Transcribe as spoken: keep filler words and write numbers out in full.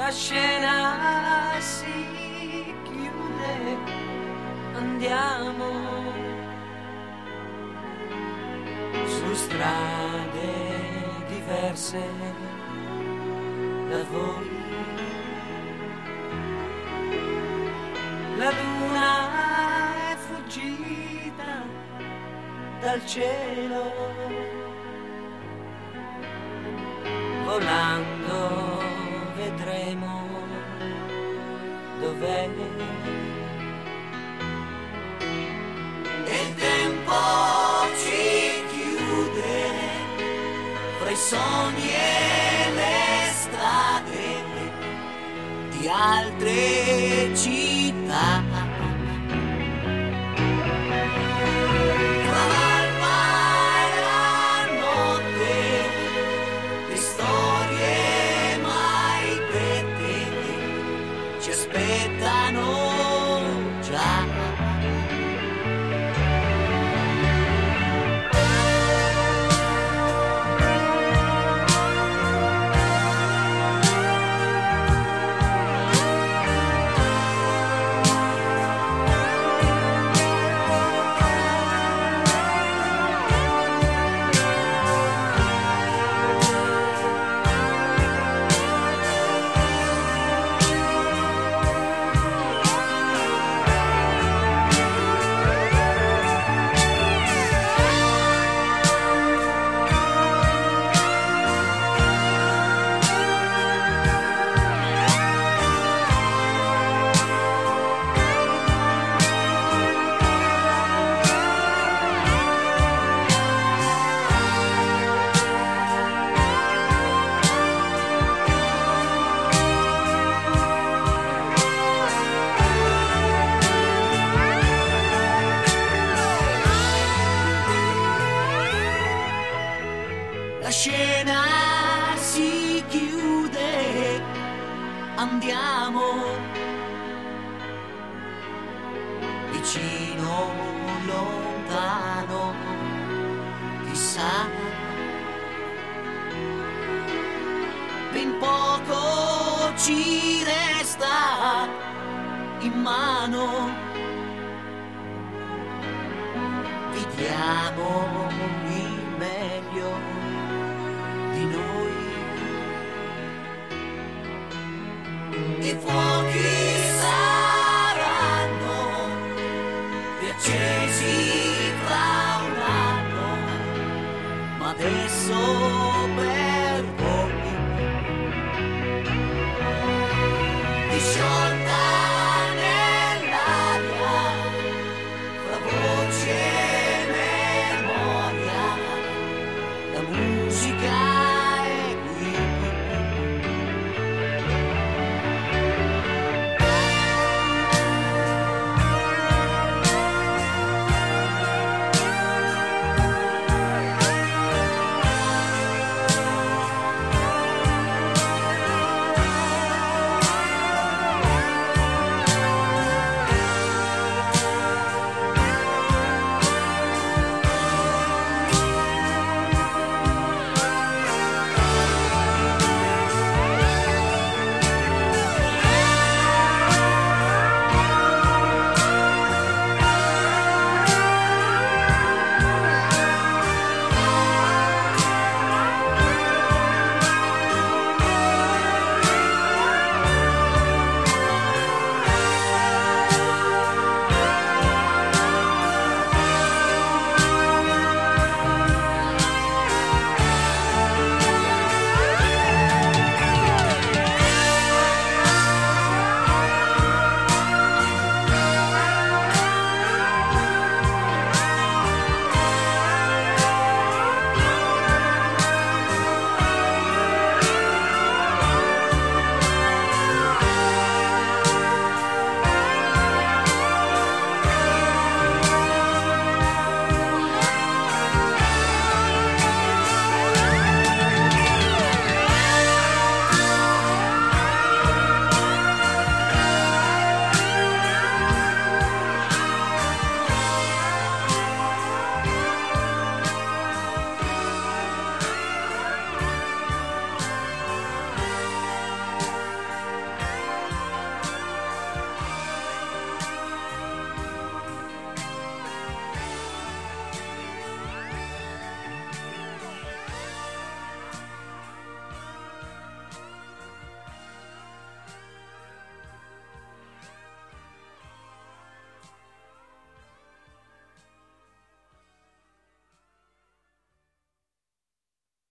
la scena si chiude, andiamo su strade diverse da voi. La luna è fuggita dal cielo, volando vedremo dov'è. E il tempo ci chiude fra i sogni e le strade di altre città. Fra l'alba e la notte, le storie mai dette ci aspettano già. La scena si chiude, andiamo vicino, lontano, chissà. Ben poco ci resta in mano, vediamo il meglio di noi. I fuochi saranno riaccesi fra un anno, ma adesso per voi di scioglie